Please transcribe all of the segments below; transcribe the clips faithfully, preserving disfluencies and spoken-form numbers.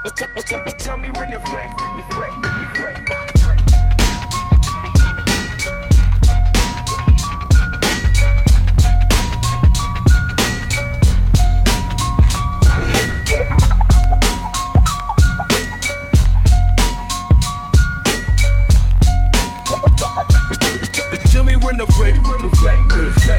Tell me when the flex, the flex, the flex. Tell me when the flex, when the flex, the flex.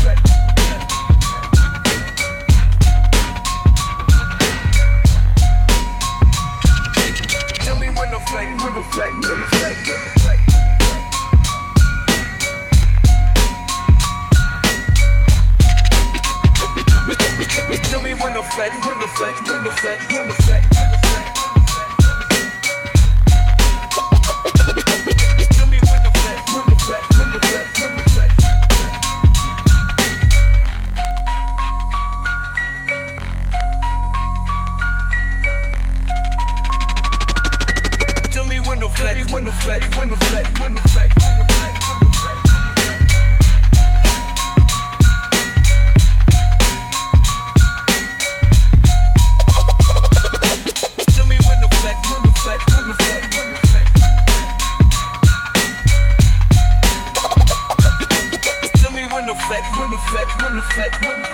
Tell me when the flex, when the flex, when the flex, when the flex. Tell me when the flex, when the flex, when the flex, when the flex. Tell me when the flex, when the flex, when the flex, when the flex. Tell me when the flex, when the flex, when the flex, when the flex. Tell me when the flex, when the flex, when the flex, when the flex. Tell me when the flex, when the flex, when the flex, when the flex.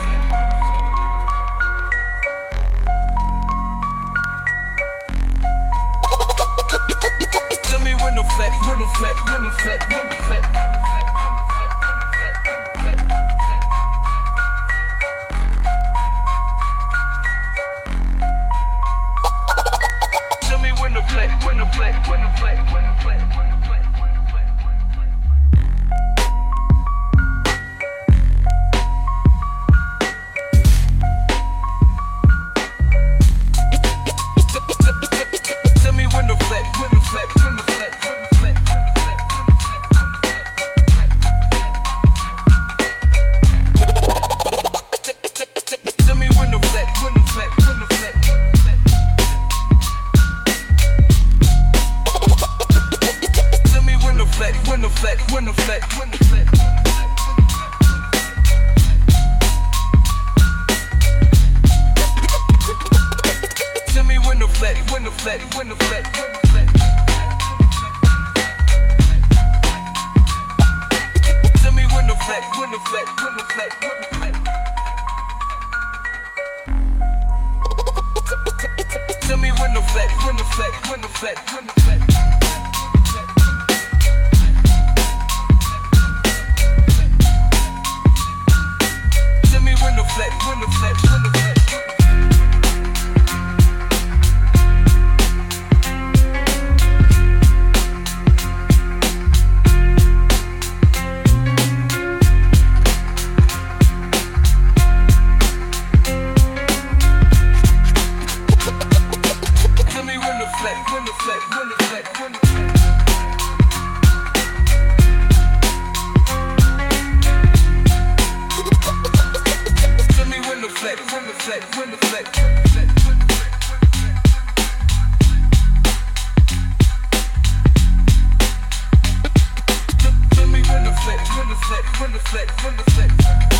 Tell me when the flex, when the flex, when the flex, when the flex. Tell me when the flex, when the flex, when the flex, when the flex, when the flex, when the flex. Tell me when the flex, when the flex, when the flex, when the flex. Tell me when the flex, when the flex, when the flex. Tell me when the flex, when the flex, when the flex, when the flex. Tell me when the flex, when the flex, when the flex, when the flex. Tell me when the flex, when the flex, when the flex, when the flex. Tell me when the flex, when the flex, when the flex, when the flex. Tell me when the flex, when the flex, when the flex. Tell me when the flex, when the flex, when the flex, when the flex. Tell me when the flex, when the flex, when the flex, when the flex. Tell me when the flex, when the flex, when the flex, when the flex.